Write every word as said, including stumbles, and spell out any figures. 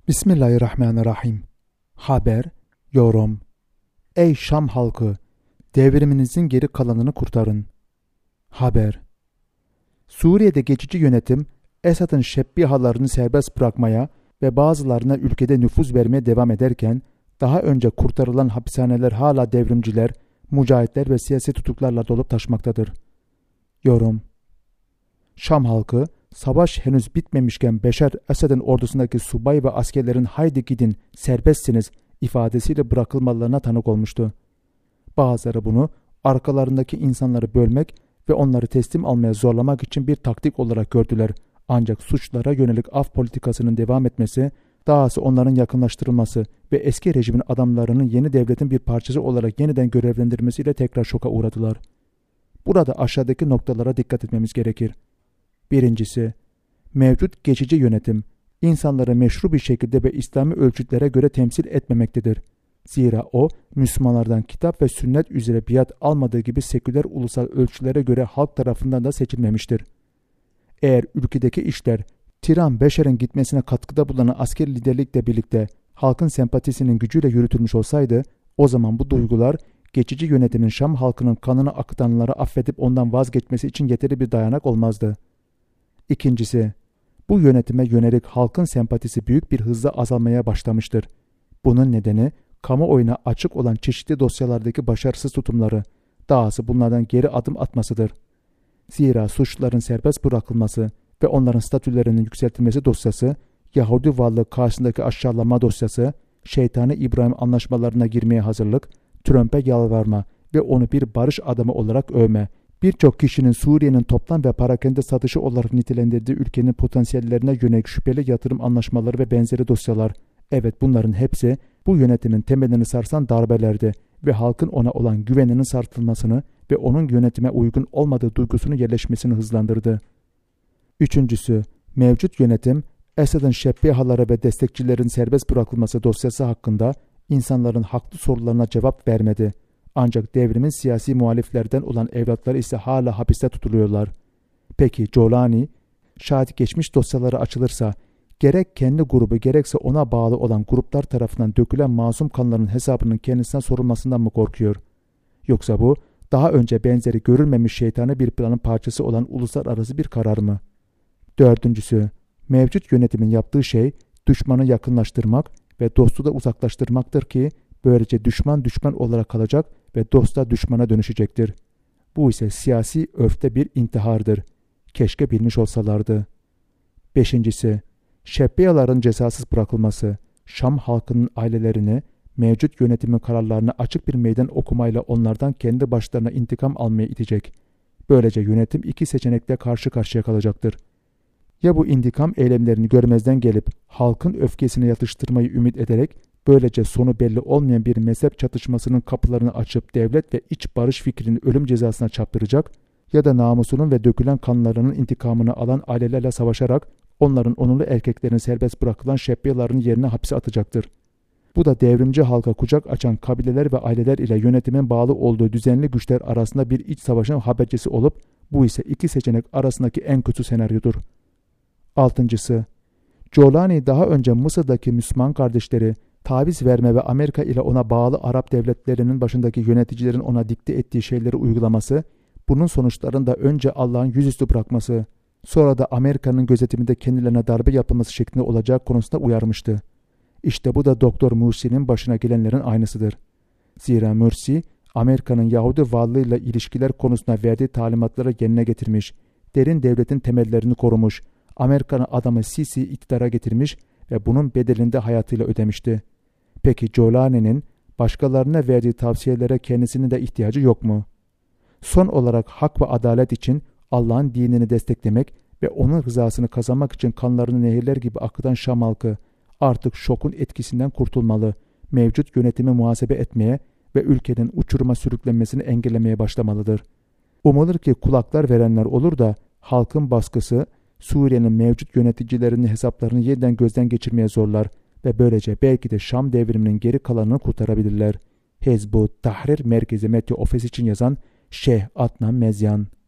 Bismillahirrahmanirrahim. Haber, yorum. Ey Şam halkı, devriminizin geri kalanını kurtarın. Haber. Suriye'de geçici yönetim, Esad'ın şebbihalarını serbest bırakmaya ve bazılarına ülkede nüfuz vermeye devam ederken, daha önce kurtarılan hapishaneler hala devrimciler, mücahitler ve siyasi tutuklarla dolup taşmaktadır. Yorum. Şam halkı, savaş henüz bitmemişken Beşar Esad'ın ordusundaki subay ve askerlerin haydi gidin serbestsiniz ifadesiyle bırakılmalarına tanık olmuştu. Bazıları bunu arkalarındaki insanları bölmek ve onları teslim almaya zorlamak için bir taktik olarak gördüler. Ancak suçlara yönelik af politikasının devam etmesi, dahası onların yakınlaştırılması ve eski rejimin adamlarının yeni devletin bir parçası olarak yeniden görevlendirmesiyle tekrar şoka uğradılar. Burada aşağıdaki noktalara dikkat etmemiz gerekir. Birincisi, mevcut geçici yönetim, insanları meşru bir şekilde ve İslami ölçütlere göre temsil etmemektedir. Zira o, Müslümanlardan kitap ve sünnet üzere biat almadığı gibi seküler ulusal ölçülere göre halk tarafından da seçilmemiştir. Eğer ülkedeki işler, Tiran Beşar'ın gitmesine katkıda bulunan asker liderlikle birlikte halkın sempatisinin gücüyle yürütülmüş olsaydı, o zaman bu duygular, geçici yönetimin Şam halkının kanını akıtanları affedip ondan vazgeçmesi için yeterli bir dayanak olmazdı. İkincisi, bu yönetime yönelik halkın sempatisi büyük bir hızla azalmaya başlamıştır. Bunun nedeni, kamuoyuna açık olan çeşitli dosyalardaki başarısız tutumları, dahası bunlardan geri adım atmasıdır. Zira suçluların serbest bırakılması ve onların statülerinin yükseltilmesi dosyası, Yahudi varlığı karşısındaki aşağılama dosyası, şeytani İbrahim anlaşmalarına girmeye hazırlık, Trump'e yalvarma ve onu bir barış adamı olarak övme, birçok kişinin Suriye'nin toplam ve parakende satışı olarak nitelendirdiği ülkenin potansiyellerine yönelik şüpheli yatırım anlaşmaları ve benzeri dosyalar, evet bunların hepsi bu yönetimin temelini sarsan darbelerdi ve halkın ona olan güveninin sarsılmasını ve onun yönetime uygun olmadığı duygusunu yerleşmesini hızlandırdı. Üçüncüsü, mevcut yönetim, Esad'ın şebbihaları ve destekçilerin serbest bırakılması dosyası hakkında insanların haklı sorularına cevap vermedi. Ancak devrimin siyasi muhaliflerden olan evlatları ise hala hapiste tutuluyorlar. Peki Jolani, şayet geçmiş dosyaları açılırsa, gerek kendi grubu gerekse ona bağlı olan gruplar tarafından dökülen masum kanların hesabının kendisine sorulmasından mı korkuyor? Yoksa bu, daha önce benzeri görülmemiş şeytani bir planın parçası olan uluslararası bir karar mı? Dördüncüsü, mevcut yönetimin yaptığı şey, düşmanı yakınlaştırmak ve dostu da uzaklaştırmaktır ki, böylece düşman düşman olarak kalacak ve dost da düşmana dönüşecektir. Bu ise siyasi örfte bir intihardır. Keşke bilmiş olsalardı. Beşincisi, şebbiyaların cezasız bırakılması, Şam halkının ailelerini, mevcut yönetimin kararlarını açık bir meydan okumayla onlardan kendi başlarına intikam almaya itecek. Böylece yönetim iki seçenekle karşı karşıya kalacaktır. Ya bu intikam eylemlerini görmezden gelip halkın öfkesini yatıştırmayı ümit ederek, böylece sonu belli olmayan bir mezhep çatışmasının kapılarını açıp devlet ve iç barış fikrini ölüm cezasına çarptıracak ya da namusunun ve dökülen kanlarının intikamını alan ailelerle savaşarak onların onurlu erkeklerin serbest bırakılan şebbiyaların yerine hapse atacaktır. Bu da devrimci halka kucak açan kabileler ve aileler ile yönetimin bağlı olduğu düzenli güçler arasında bir iç savaşın habercisi olup bu ise iki seçenek arasındaki en kötü senaryodur. Altıncısı, Jolani daha önce Mısır'daki Müslüman kardeşleri, taviz verme ve Amerika ile ona bağlı Arap devletlerinin başındaki yöneticilerin ona dikte ettiği şeyleri uygulaması, bunun sonuçlarında önce Allah'ın yüzüstü bırakması, sonra da Amerika'nın gözetiminde kendilerine darbe yapılması şeklinde olacağı konusunda uyarmıştı. İşte bu da Doktor Mursi'nin başına gelenlerin aynısıdır. Zira Mursi, Amerika'nın Yahudi varlığıyla ilişkiler konusunda verdiği talimatları yerine getirmiş, derin devletin temellerini korumuş, Amerika'nın adamı Sisi'yi iktidara getirmiş ve bunun bedelini de hayatıyla ödemişti. Peki Jolani'nin başkalarına verdiği tavsiyelere kendisinin de ihtiyacı yok mu? Son olarak hak ve adalet için Allah'ın dinini desteklemek ve onun rızasını kazanmak için kanlarını nehirler gibi akıtan Şam halkı artık şokun etkisinden kurtulmalı, mevcut yönetimi muhasebe etmeye ve ülkenin uçuruma sürüklenmesini engellemeye başlamalıdır. Umulur ki kulaklar verenler olur da halkın baskısı Suriye'nin mevcut yöneticilerinin hesaplarını yeniden gözden geçirmeye zorlar ve böylece belki de Şam devriminin geri kalanını kurtarabilirler. Hizb-ut Tahrir Merkezi Medya Ofisi için yazan Şeyh Adnan Mezyan.